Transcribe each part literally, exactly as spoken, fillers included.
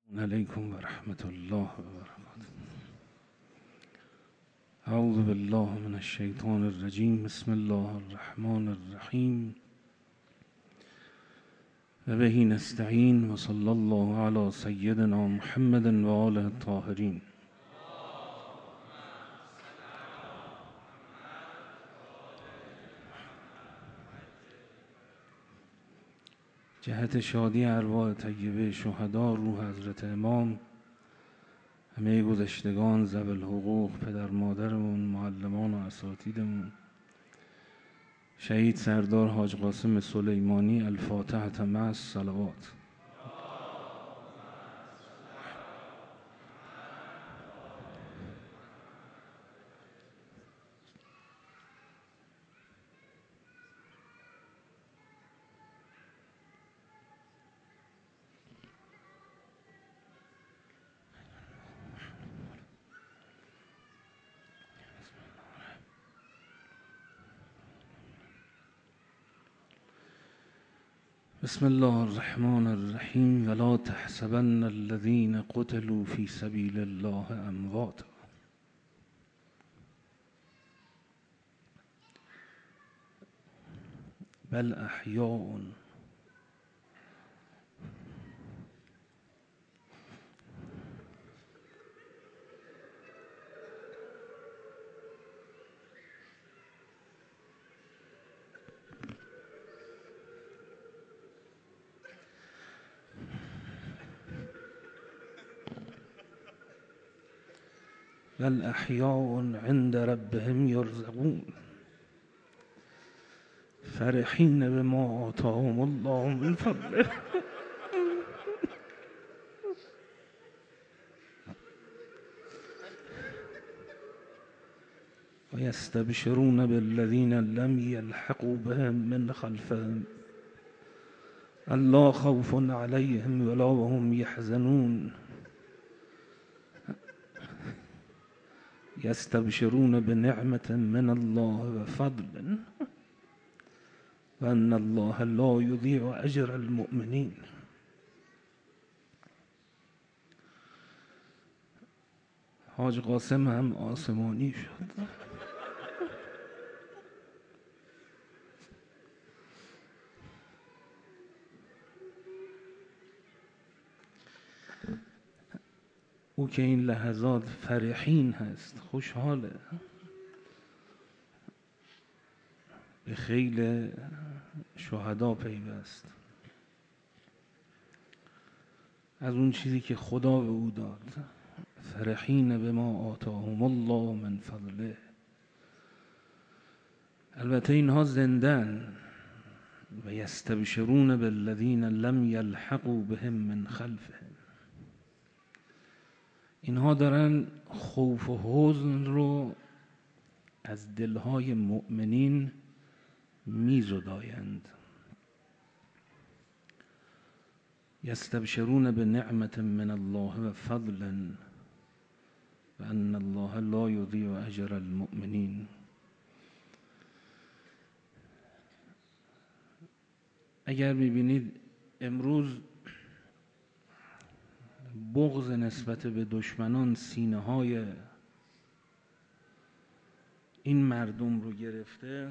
علیکم و رحمت الله و برکاته. اعوذ بالله من الشیطان الرجیم. بسم الله الرحمن الرحیم و به نستعین و صلی الله علی سیدنا محمد و آله الطاهرین. جهت شادی ارواح طیبه شهدا، روح حضرت امام، همه گذشتگان، ذوی الحقوق، پدر مادرمون، معلمان و اساتیدمون، شهید سردار حاج قاسم سلیمانی، الفاتحة مع الصلوات. بسم الله الرحمن الرحیم. ولا تحسبن الذين قتلوا في سبيل الله امواتا بل احیاء. بل احیاء عند ربهم یرزقون فرحین بما آتاهم الله من فضله و یستبشرون بالذین لم یلحقوا بهم من خلفهم الا خوف علیهم ولا هم یحزنون یستبشرون بنعمة من الله و فضل و ان الله لا یضیع اجر المؤمنین. حاج قاسم هم آسمانی شد. او که این لحظات فرحین هست، خوشحاله، به خیل شهدا پیوست از اون چیزی که خدا به او داد. فرحین بما آتاهم الله من فضله. البته اینها زندن. و یستبشرون بالذین لم یلحقوا بهم من خلفهم. اینها دارن خوف و حزن رو از دلهای مؤمنین میزدایند. یستبشرون بنعمة من الله و فضل و ان الله لا یضیع اجر المؤمنین. اگر میبینید امروز بغض نسبت به دشمنان سینه های این مردم رو گرفته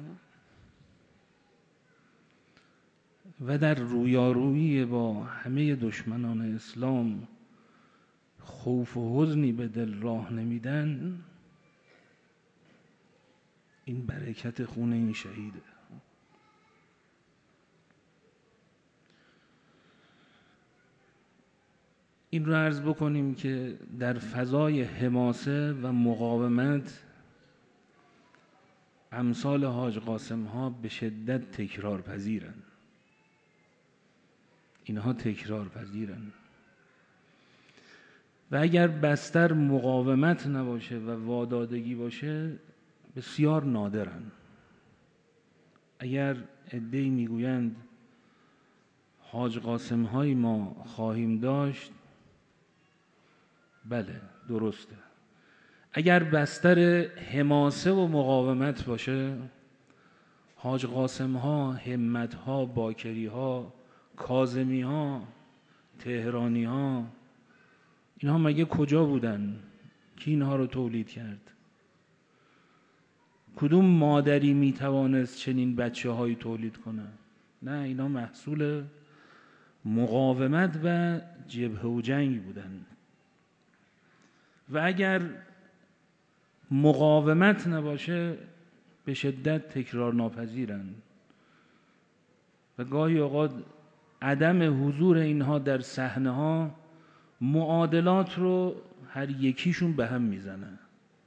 و در رویارویی با همه دشمنان اسلام خوف و حزنی به دل راه نمیدن، این برکت خون این شهیده. این رو عرض بکنیم که در فضای حماسه و مقاومت امثال حاج قاسم ها به شدت تکرار پذیرن. اینها تکرار پذیرن و اگر بستر مقاومت نباشه و وادادگی باشه بسیار نادرن. اگر عده‌ای میگویند حاج قاسم های ما خواهیم داشت، بله درسته. اگر بستر حماسه و مقاومت باشه، حاج قاسم ها، همت ها، باکری ها، کاظمی ها، تهرانی ها، اینها مگه کجا بودن که اینها رو تولید کرد؟ کدوم مادری میتوانست چنین بچه هایی تولید کنه؟ نه، اینا محصول مقاومت و جبهه و جنگ بودن. و اگر مقاومت نباشه به شدت تکرار ناپذیرن و گاهی اوقات عدم حضور اینها در صحنه ها معادلات رو هر یکیشون به هم میزنه.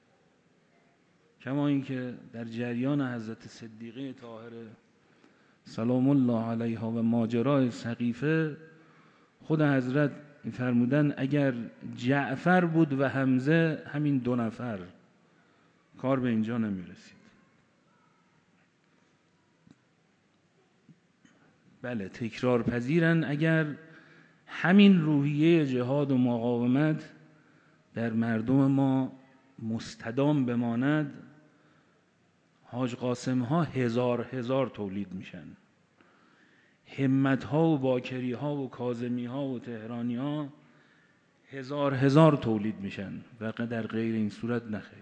کما اینکه در جریان حضرت صدیقه طاهره سلام الله علیها و ماجرای سقیفه، خود حضرت فرمودن اگر جعفر بود و حمزه، همین دو نفر، کار به اینجا نمیرسید. بله، تکرار پذیرن. اگر همین روحیه جهاد و مقاومت در مردم ما مستدام بماند، حاج قاسم ها هزار هزار تولید میشن، همت ها و باکری ها و کاظمی ها و تهرانی ها هزار هزار تولید میشن و در غیر این صورت نخیر.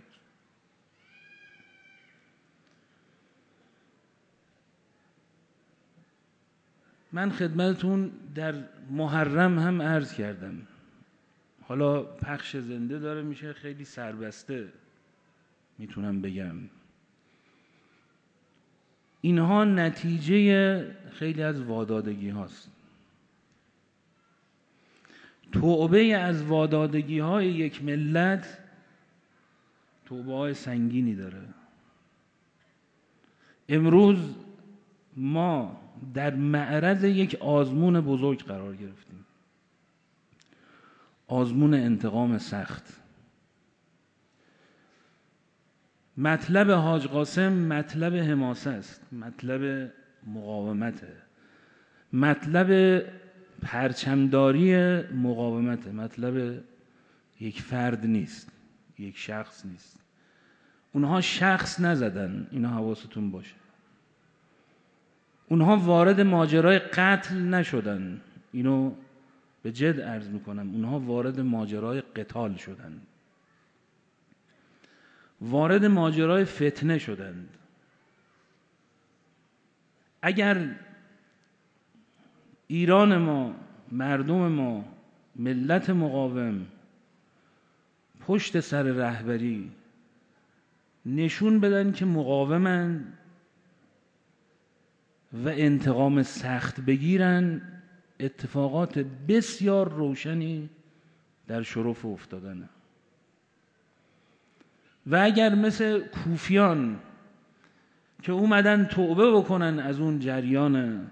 من خدمتتون در محرم هم عرض کردم، حالا پخش زنده داره میشه، خیلی سربسته میتونم بگم. اینها نتیجه خیلی از وادادگی هاست. توبه از وادادگی های یک ملت توبه های سنگینی داره. امروز ما در معرض یک آزمون بزرگ قرار گرفتیم، آزمون انتقام سخت. مطلب حاج قاسم مطلب حماسه است، مطلب مقاومته، مطلب پرچمداری مقاومته، مطلب یک فرد نیست، یک شخص نیست. اونها شخص نزدن، اینا حواستون باشه. اونها وارد ماجرای قتل نشدن، اینو به جد عرض میکنم. اونها وارد ماجرای قتال شدن، وارد ماجرای فتنه شدند. اگر ایران ما، مردم ما، ملت مقاوم پشت سر رهبری نشون بدن که مقاومن و انتقام سخت بگیرن، اتفاقات بسیار روشنی در شرف افتادنه. و اگر مثل کوفیان که اومدن توبه بکنن از اون جریان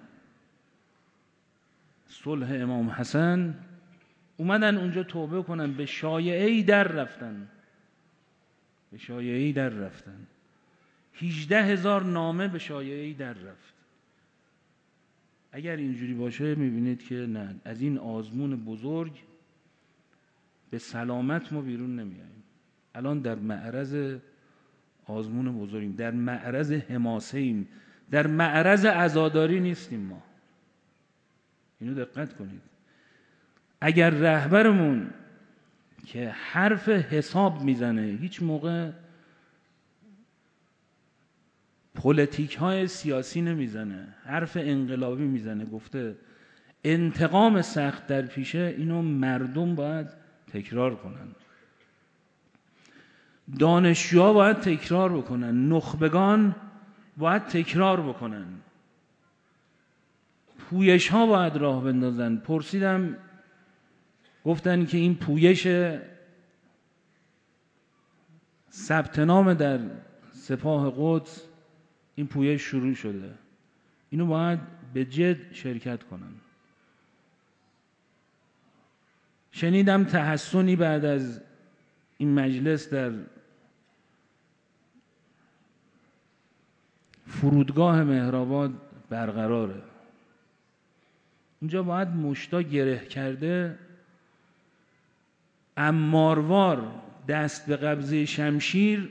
صلح امام حسن، اومدن اونجا توبه کنن، به شایعه‌ای در رفتن، به شایعه‌ای در رفتن. هجده هزار نامه به شایعه‌ای در رفت. اگر اینجوری باشه میبینید که نه، از این آزمون بزرگ به سلامت ما بیرون نمیاییم. الان در معرض آزمون بزرگیم، در معرض حماسه ایم، در معرض عزاداری نیستیم. ما اینو دقت کنید. اگر رهبرمون که حرف حساب میزنه، هیچ موقع پلیتیک های سیاسی نمیزنه، حرف انقلابی میزنه، گفته انتقام سخت در پیشه، اینو مردم باید تکرار کنن، دانشجوها باید تکرار بکنن، نخبگان باید تکرار بکنن، پویش ها باید راه بندازن. پرسیدم، گفتن که این پویش ثبت نام در سپاه قدس، این پویش شروع شده، اینو باید به جد شرکت کنن. شنیدم تحسنی بعد از این مجلس در فرودگاه مهرآباد برقراره. اونجا باید مشتا گره کرده، اماروار دست به قبضه شمشیر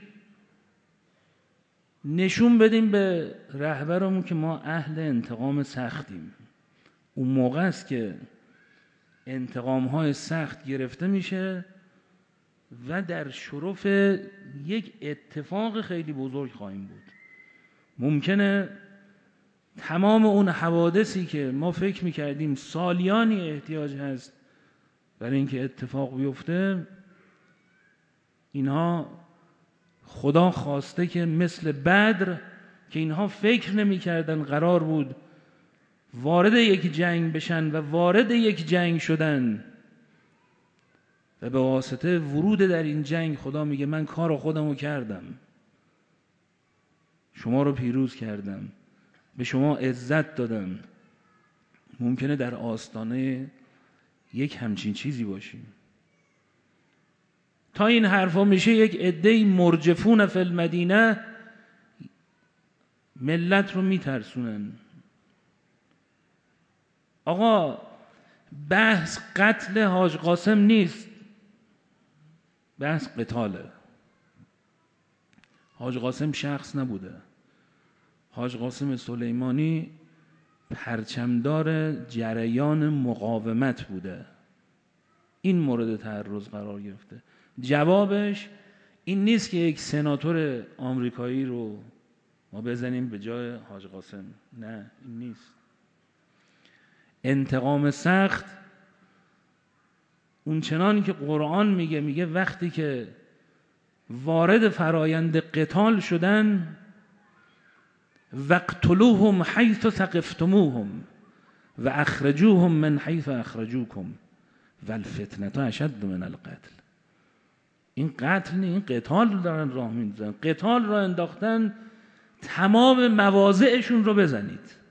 نشون بدیم به رهبرمون که ما اهل انتقام سختیم. اون موقع است که انتقام های سخت گرفته میشه و در شرف یک اتفاق خیلی بزرگ خواهیم بود. ممکنه تمام اون حوادثی که ما فکر میکردیم سالیانی احتیاج هست برای اینکه اتفاق بیفته، اینها خدا خواسته که مثل بدر که اینها فکر نمیکردن قرار بود وارد یک جنگ بشن و وارد یک جنگ شدن و به واسطه ورود در این جنگ خدا میگه من کار خودمو کردم، شما رو پیروز کردم، به شما عزت دادم. ممکنه در آستانه یک همچین چیزی باشیم. تا این حرفا میشه یک عده‌ای مرجفون فی المدینه ملت رو میترسونن. آقا بحث قتل حاج قاسم نیست، بحث قتاله. حاج قاسم شخص نبوده. حاج قاسم سلیمانی پرچمدار جریان مقاومت بوده. این مورد تعرض قرار گرفته. جوابش این نیست که یک سناتور آمریکایی رو ما بزنیم به جای حاج قاسم. نه، این نیست. انتقام سخت اون چنان که قرآن میگه، میگه وقتی که وارد فرایند قتال شدن وقتلوهم حیث ثقفتموهم و اخرجوهم من حیث اخرجوکم و الفتنة اشد من القتل. این قتل نه، این قتال رو دارن راه میندازن. قتال رو انداختن تمام مواضعشون رو بزنید.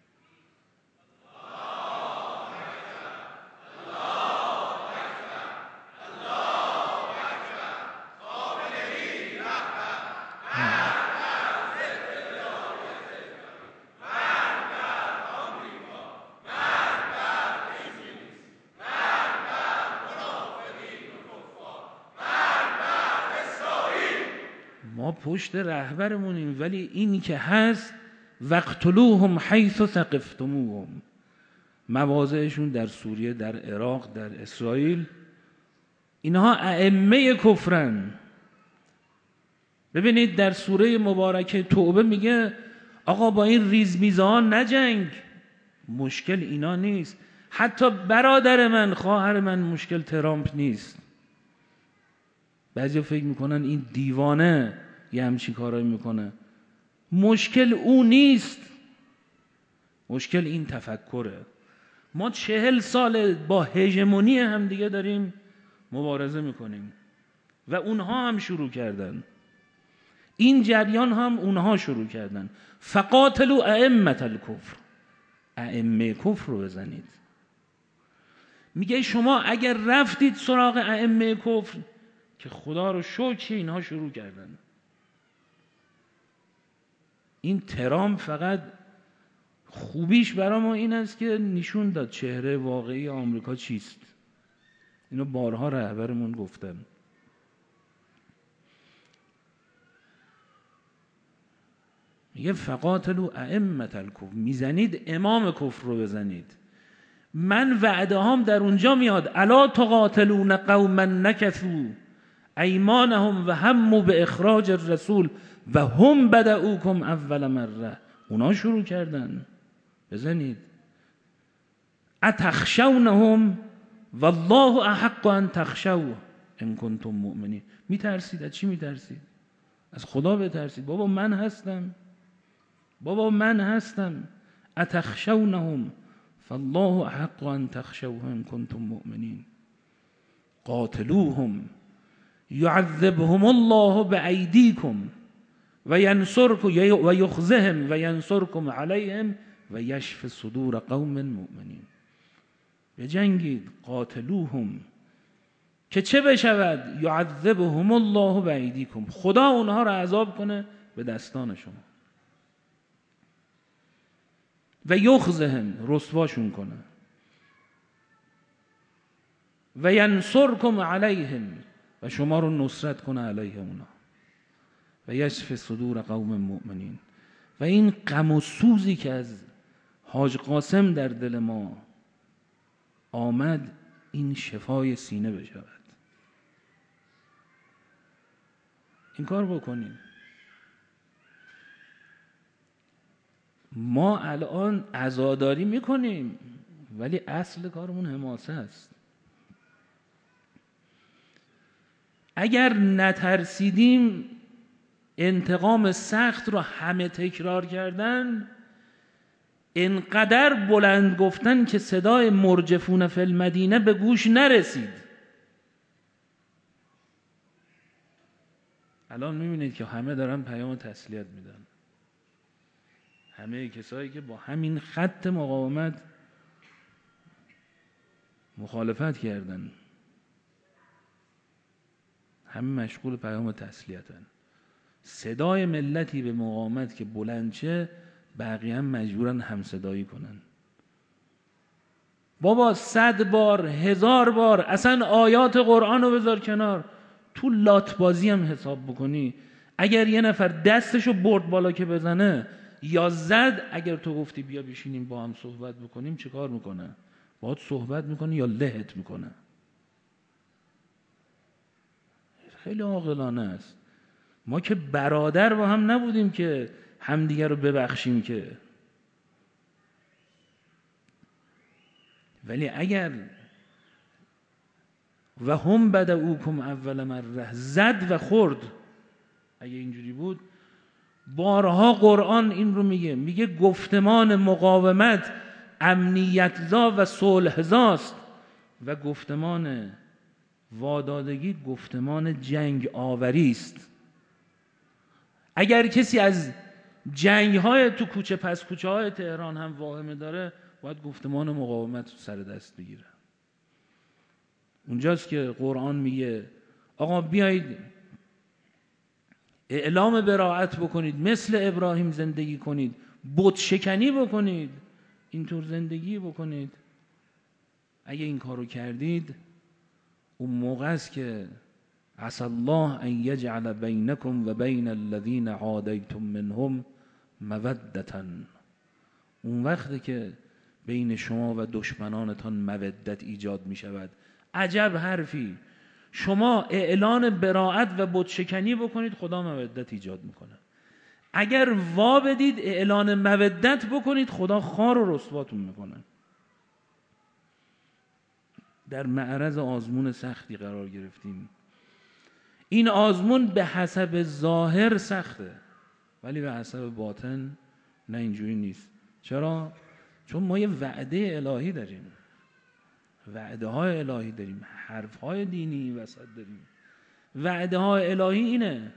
ما پشت رهبرمونیم، ولی اینی که هست وقتلوهم حیث ثقفتموهم، مواضعشون در سوریه، در عراق، در اسرائیل، اینها ائمه کفرن. ببینید در سوره مبارکه توبه میگه آقا با این ریزمیزه ها نجنگ. مشکل اینا نیست. حتی برادر من، خواهر من مشکل ترامپ نیست. بعضی فکر میکنن این دیوانه یه همچین کارایی میکنه. مشکل او نیست، مشکل این تفکره. ما چهل سال با هژمونی هم دیگه داریم مبارزه میکنیم و اونها هم شروع کردن، این جریان هم اونها شروع کردن. فقاتلوا ائمة الکفر، ائمه کفر رو بزنید. میگه شما اگر رفتید سراغ ائمه کفر، که خدا رو شکر اینها شروع کردن. این ترامپ فقط خوبیش برای ما این است که نشون داد چهره واقعی آمریکا چیست. اینو بارها رهبرمون گفتن. میگه فقاتلوا ائمة الکفر، میزنید امام کفر رو بزنید. من وعده هام در اونجا میاد الا تقاتلون قوما نکثوا ایمانهم و هموا به اخراج الرسول و هم بدؤوکم اول مره. اونا شروع کردن، بزنید. اتخشونهم والله احق ان تخشوه ان کنتم مؤمنین. میترسید؟ از چی میترسید؟ از خدا بترسید. بابا من هستم، بابا من هستم. اتخشونهم فالله احق ان تخشوه ان کنتم مؤمنین. قاتلوهم يعذبهم الله بأيديكم وينصركم ويخزهم وينصركم عليهم ويشفي صدور قوم مؤمنين. بجنگید. قاتلوهم که چه بشود؟ يعذبهم الله بأيديكم، خدا اونها را عذاب کنه به دستان شما. و یخزهم، رسواشون کنه. و ینصرکم علیهم، و شما رو نصرت کنه علیه اونا. و یشفی صدور قوم مؤمنین. و این غم و سوزی که از حاج قاسم در دل ما آمد، این شفای سینه بشود. این کار بکنیم. ما الان عزاداری میکنیم ولی اصل کارمون حماسه است. اگر نترسیدیم انتقام سخت رو همه تکرار کردن، انقدر بلند گفتن که صدای مرجفون فی المدینه به گوش نرسید. الان میبینید که همه دارن پیام تسلیت میدن، همه کسایی که با همین خط مقاومت مخالفت کردن همه مشغول پیام تسلیتن. صدای ملتی به مقاومت که بلند شه، بقیه هم مجبورن همصدایی کنن. بابا صد بار هزار بار اصلا آیات قرآن رو بذار کنار، تو لات بازی هم حساب بکنی، اگر یه نفر دستشو برد بالا که بزنه یا زد، اگر تو گفتی بیا بشینیم با هم صحبت بکنیم، چه کار میکنه؟ باهات صحبت میکنه یا لهت میکنه؟ خیلی عاقلانه است. ما که برادر با هم نبودیم که همدیگر رو ببخشیم که. ولی اگر و هم بدؤکم اول مره، زد و خورد، اگه اینجوری بود، بارها قرآن این رو میگه، میگه گفتمان مقاومت امنیت‌زا و صلح‌زاست و گفتمان وادادگی گفتمان جنگ آوری است. اگر کسی از جنگ‌های تو کوچه پس کوچه های تهران هم واهمه داره، باید گفتمان مقاومت سر دست بگیره. اونجاست که قرآن میگه آقا بیایید اعلام براءت بکنید، مثل ابراهیم زندگی کنید، بت شکنی بکنید، اینطور زندگی بکنید. اگه این کارو کردید، اون موقع است که عسى الله ان یجعل بینکم و بین الذین عادیتم منهم مودة. اون وقتی که بین شما و دشمنانتان مودت ایجاد می شود. عجب حرفی! شما اعلان براءت و بت شکنی بکنید، خدا مودت ایجاد میکنه. اگر وا بدید اعلان مودت بکنید، خدا خار و رسواتون میکنه. در معرض آزمون سختی قرار گرفتیم. این آزمون به حسب ظاهر سخته ولی به حسب باطن نه، اینجوری نیست. چرا؟ چون ما یه وعده الهی داریم، وعده های الهی داریم، حرف های دینی وسط داریم. وعده های الهی اینه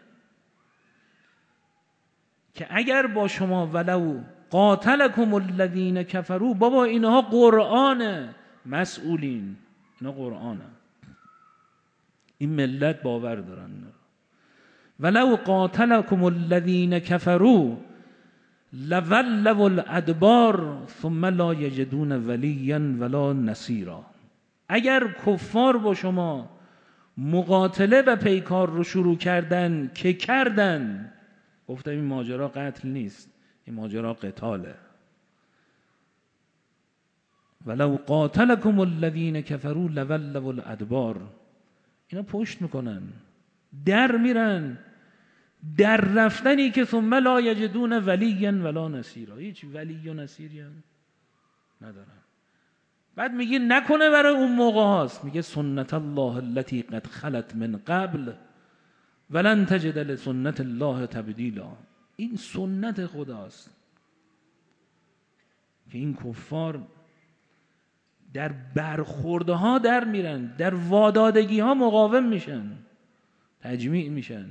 که اگر با شما ولو قاتلکم الذین کفروا، بابا اینها قرآنه، مسئولین، اینا قرآنه، این ملت باور دارن. ولو قاتلکم الذین کفروا لولوا الادبار ثم لا یجدون ولیا ولا نصیرا. اگر کفار با شما مقاتله و پیکار رو شروع کردن که کردن، گفتم این ماجرا قتل نیست، این ماجرا قتاله. ولو قاتلکم الذین کفروا لولوا الادبار، اینا پشت میکنن، در میرن، در رفتنی که ثم لا یجدون ولیا ولا نصیرا، هیچ ولی و نصیری هم ندارن. بعد میگه نکنه برای اون موقع هاست، میگه سنت الله التي قد خلت من قبل ولن تجد لسنت الله تبدیلا. این سنت خداست که این کفار در برخورده ها در میرن، در وادادگی ها مقاوم میشن، تجمیع میشن.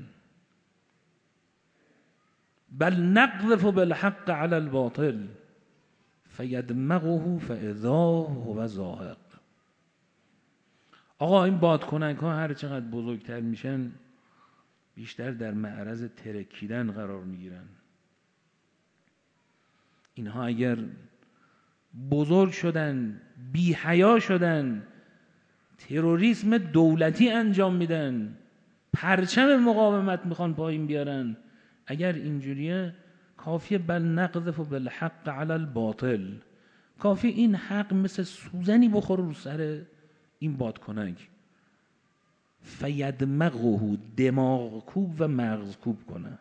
بل نقذف بالحق على الباطل فیدمغه فاذا هو زاهق. آقا این بادکنک ها هر چقدر بزرگتر میشن، بیشتر در معرض ترکیدن قرار میگیرن. اینها اگر بزرگ شدن، بی حیا شدن، تروریسم دولتی انجام میدن، پرچم مقاومت میخوان پایین بیارن، اگر اینجوریه کافیه بل نقذف بالحق علی الباطل، کافی این حق مثل سوزنی بخوره رو سر این بادکنک فیدمغه دماغ کوب و مغز کوب کنه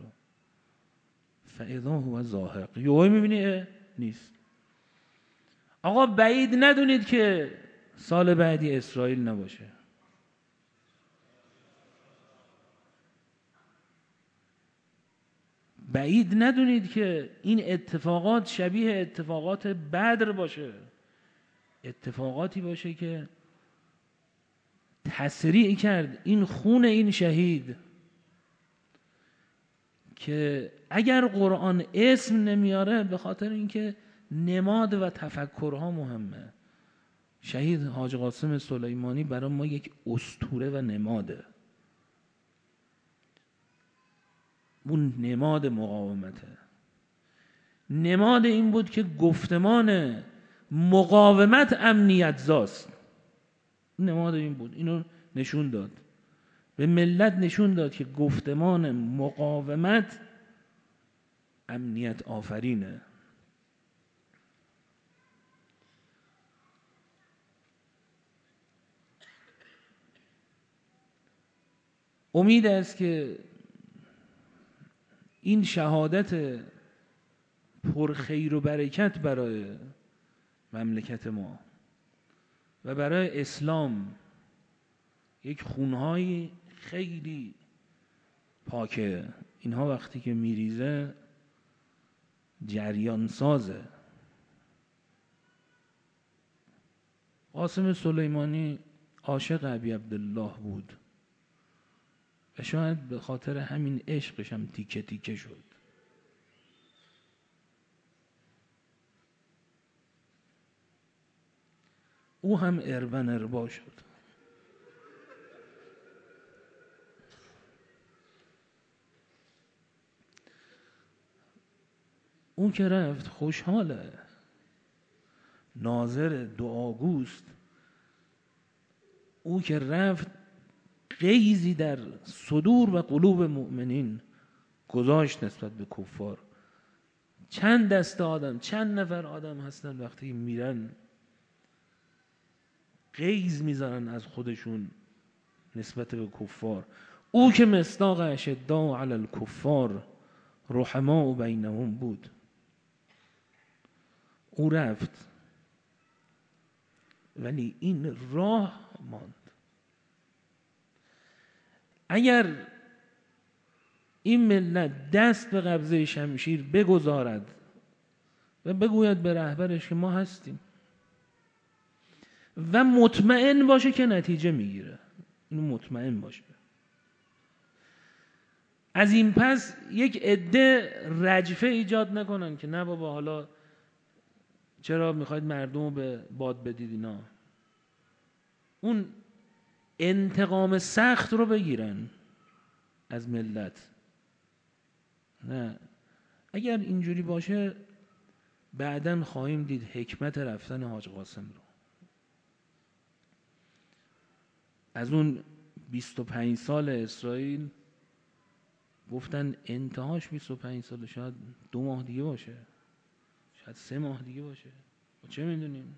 فاذا هو زاهق، یهو میبینی نیست. آقا بعید ندونید که سال بعدی اسرائیل نباشه. بعید ندونید که این اتفاقات شبیه اتفاقات بدر باشه، اتفاقاتی باشه که تسریع کرد این خون این شهید، که اگر قرآن اسم نمیاره به خاطر اینکه نماد و تفکرها مهمه. شهید حاج قاسم سلیمانی برای ما یک اسطوره و نماده. اون نماد مقاومته. نماد این بود که گفتمان مقاومت امنیت زاست. نماد این بود. اینو نشون داد. به ملت نشون داد که گفتمان مقاومت امنیت آفرینه. امید است که این شهادت پرخیر و برکت برای مملکت ما و برای اسلام یک خونهای خیلی پاکه. اینها وقتی که میریزه جریان سازه. قاسم سلیمانی عاشق ابی عبدالله بود و شاید به خاطر همین عشقش هم تیکه تیکه شد. او هم اربن اربا شد. اون که رفت خوشحاله، ناظر دعاگوست. او که رفت غیظی در صدور و قلوب مؤمنین گذاشت نسبت به کفار. چند دست آدم، چند نفر آدم هستن وقتی میرن غیظ میذارن از خودشون نسبت به کفار. او که مصداق اشداء علی الکفار رحماء بینهم بود. او رفت ولی این راه ماند. اگر این ملت دست به قبضه شمشیر بگذارد و بگوید به رهبرش که ما هستیم و مطمئن باشه که نتیجه میگیره، اینو مطمئن باشه. از این پس یک عده رجفه ایجاد نکنن که نه بابا حالا چرا میخواید مردم رو به باد بدید. اینا اون انتقام سخت رو بگیرن از ملت. نه، اگر اینجوری باشه بعداً خواهیم دید حکمت رفتن حاج قاسم رو. از اون بیست و پنج سال اسرائیل گفتن انتهاش بیست و پنج سال، شاید دو ماه دیگه باشه، شاید سه ماه دیگه باشه، ما چه میدونیم.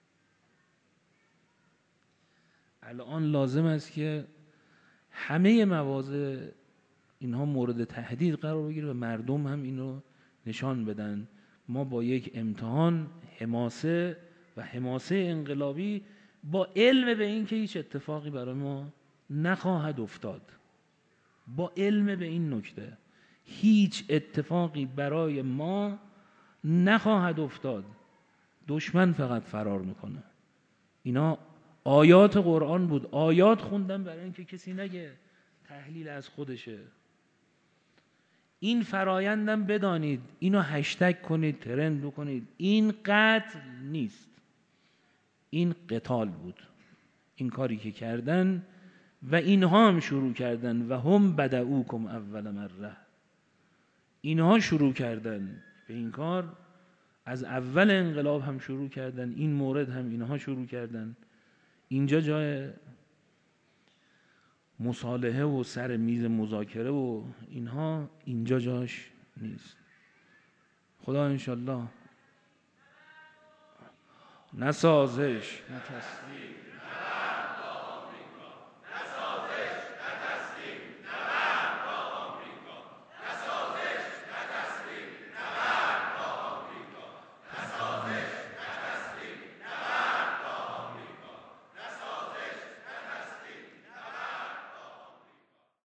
الان لازم است که همه مواضع اینها مورد تهدید قرار بگیره و مردم هم اینو نشان بدن. ما با یک امتحان حماسه و حماسه انقلابی با علم به این که هیچ اتفاقی برای ما نخواهد افتاد، با علم به این نکته هیچ اتفاقی برای ما نخواهد افتاد، دشمن فقط فرار میکنه. اینا آیات قرآن بود، آیات خوندم برای اینکه کسی نگه تحلیل از خودشه. این فرایندم بدانید، اینو هشتگ کنید، ترند بکنید، این قتل نیست، این قتال بود. این کاری که کردن و اینها هم شروع کردن و هم بدعوکم اول مره، اینها شروع کردن به این کار، از اول انقلاب هم شروع کردن، این مورد هم اینها شروع کردن. اینجا جای مصالحه و سر میز مذاکره و اینها اینجا جاش نیست. خدا انشالله نه سازش نه تصدیق